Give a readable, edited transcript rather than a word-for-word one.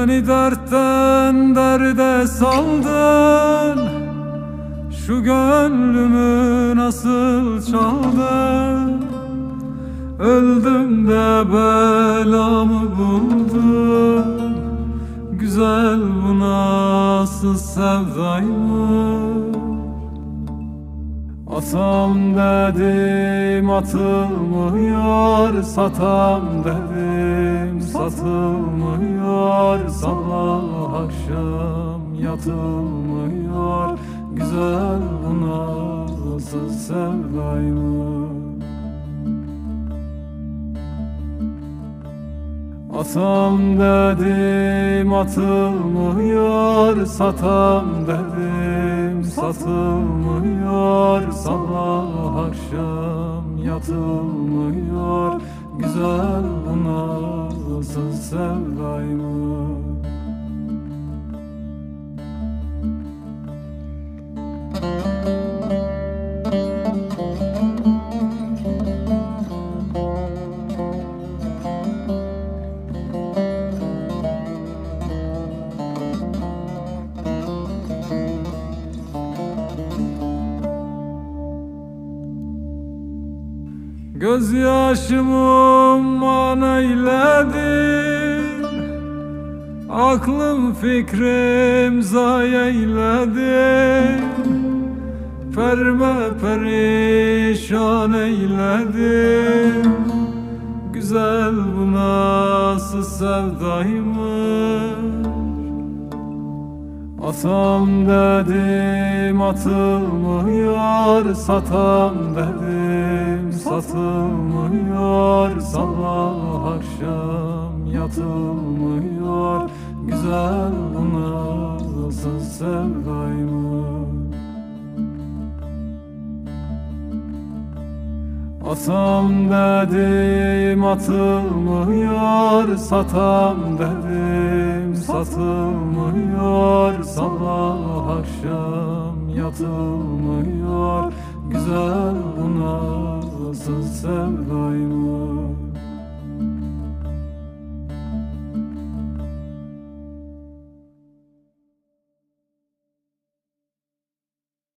Beni dertten derde saldın, şu gönlümü nasıl çaldın? Öldüm de belamı buldum. Güzel bu nasıl sevdaymış? Atam dedim atılmıyor, satam dedim satılmıyor. Sabah akşam yatılmıyor. Güzel bu nasıl sevdaymış? Atam dedim atılmıyor, satam dedim satılmıyor. Sabah akşam yatılmıyor. Güzel bu nasıl sevdaymış? Gözyaşımı man eyledin, aklım fikrim zayi eyledin. Perme perişan eyledin. Güzel bu nasıl sevdaymış? Atam dedim atılmıyor, satam dedim satılmıyor. Sabah akşam yatılmıyor. Güzel bu nasıl sevdaymış? Atam dedim atılmıyor, satam dedim satılmıyor. Sabah akşam yatılmıyor. Güzel bu nasıl sevda?